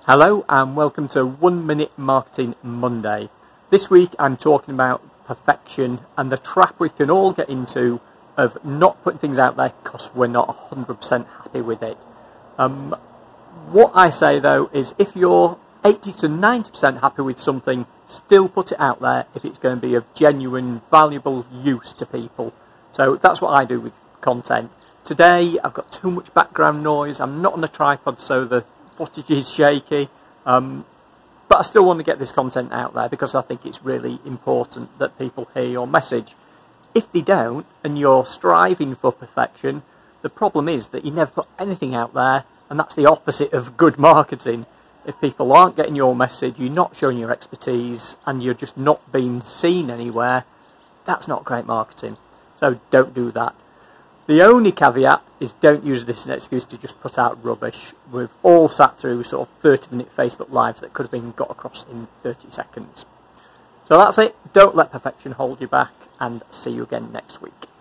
Hello and welcome to 1 Minute Marketing Monday. This week I'm talking about perfection and the trap we can all get into of not putting things out there because we're not 100% happy with it. What I say though is if you're 80 to 90% happy with something, still put it out there if it's going to be of genuine, valuable use to people. So that's what I do with content. Today I've got too much background noise, I'm not on a tripod so the footage is shaky, but I still want to get this content out there because I think it's really important that people hear your message. If they don't and you're striving for perfection, the problem is that you never put anything out there, and that's the opposite of good marketing. If people aren't getting your message, you're not showing your expertise and you're just not being seen anywhere, that's not great marketing. So don't do that. The only caveat is don't use this as an excuse to just put out rubbish. We've all sat through sort of 30-minute Facebook Lives that could have been got across in 30 seconds. So that's it. Don't let perfection hold you back, and see you again next week.